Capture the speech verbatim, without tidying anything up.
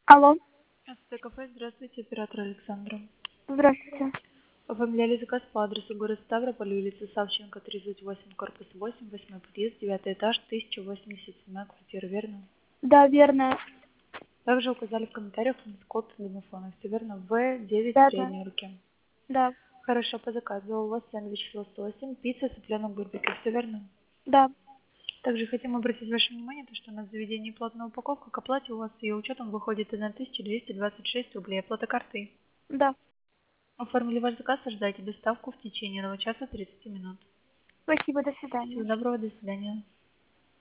Алло. ТКФ, здравствуйте, оператор Александра. Здравствуйте. Оформляли заказ по адресу город Ставрополь, улица Савченко, тридцать восемь, корпус восемь, восьмой подъезд, девятый этаж, тысяча восемьдесят семь квартира, верно? Да, верно. Также указали в комментариях код домофона, все верно? В девять в Да, да. средней руке. Да. Хорошо, по заказу у вас сэндвич лососем, пицца, цыпленок, барбекю, все верно? Да. Также хотим обратить ваше внимание, то, что у нас в заведении платная упаковка, к оплате у вас ее учетом выходит тысяча двести двадцать шесть рублей, оплата картой. Да. Оформили ваш заказ, ожидайте доставку в течение одного часа тридцати минут. Спасибо, до Всего свидания. доброго, до свидания.